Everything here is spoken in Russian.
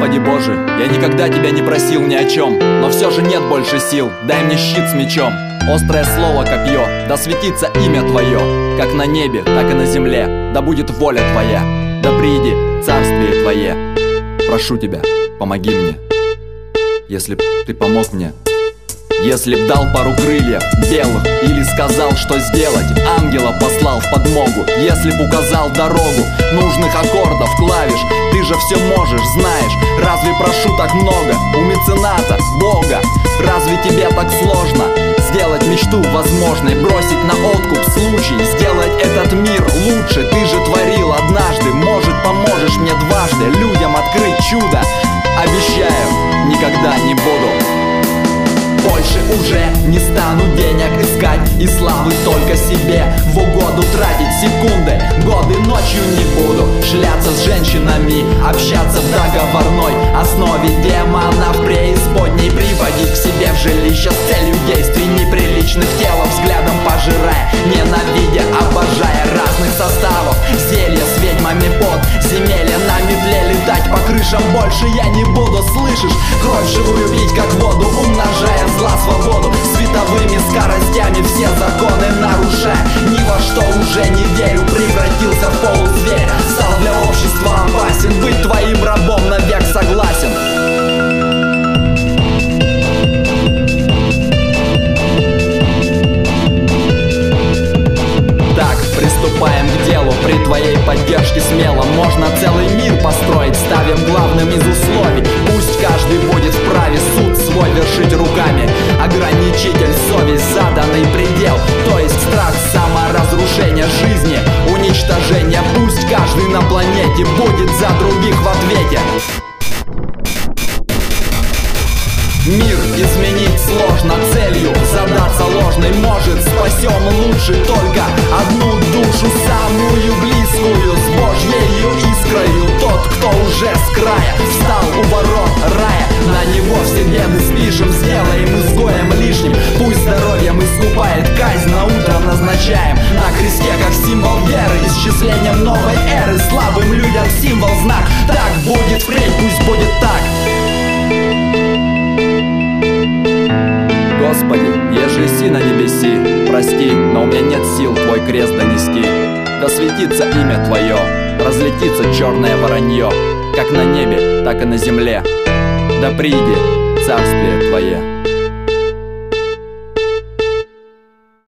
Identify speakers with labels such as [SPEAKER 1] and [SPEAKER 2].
[SPEAKER 1] Господи Боже, я никогда Тебя не просил ни о чем, но все же нет больше сил, дай мне щит с мечом. Острое слово копье, да светится имя Твое, как на небе, так и на земле, да будет воля Твоя, да приди царствие Твое. Прошу Тебя, помоги мне, если б Ты помог мне. Если б дал пару крыльев белых или сказал, что сделать, ангела послал в подмогу. Если б указал дорогу нужных аккордов, клавиш, ты же все можешь, знаешь. Разве прошу так много у мецената, Бога? Разве тебе так сложно сделать мечту возможной, бросить на откуп случай, сделать этот мир лучше? Ты же творил однажды, может, поможешь мне дважды людям открыть чудо? Обещаю, никогда не буду больше уже не стану денег искать и славы только себе в угоду тратить секунды, годы ночью не буду шляться с женщинами, общаться в договорной основе демонов преисподней, приводить к себе в жилище с целью действий неприличных, телом взглядом пожирая, ненавидя, обожая разных составов, зелья с ведьмами под земелья на метле, летать по крышам больше я не буду, слышишь? Кровь живую пить как воду, умножая зла свободу, световыми скоростями все законы нарушая, ни во что уже не верю, превратился в полузверя, стал для общества опасен, быть твоим рабом навек согласен. Так, приступаем к делу, при твоей поддержке смело можно целый мир построить, ставим главным из условий, пусть каждый будет вправе суд свой вершить руками, ограничитель совесть, заданный предел, то есть страх саморазрушения жизни, уничтожения, пусть каждый на планете будет за других в ответе. Мир изменить сложно, целью задаться ложной, может спасем лучше только одну душу, самую близкую, с Божьею искрою. Тот, кто уже с края встал у ворот рая, на него все беды спишем, сделаем изгоем лишним, пусть здоровьем искупает, казнь на утро назначаем, на кресте как символ веры, исчислением новой эры, слабым людям символ, знак, так будет впредь, пусть будет так. Господи, еже си на небеси, прости, но у меня нет сил Твой крест донести. Да светится имя Твое, разлетится черное воронье, как на небе, так и на земле. Да приди царствие Твое.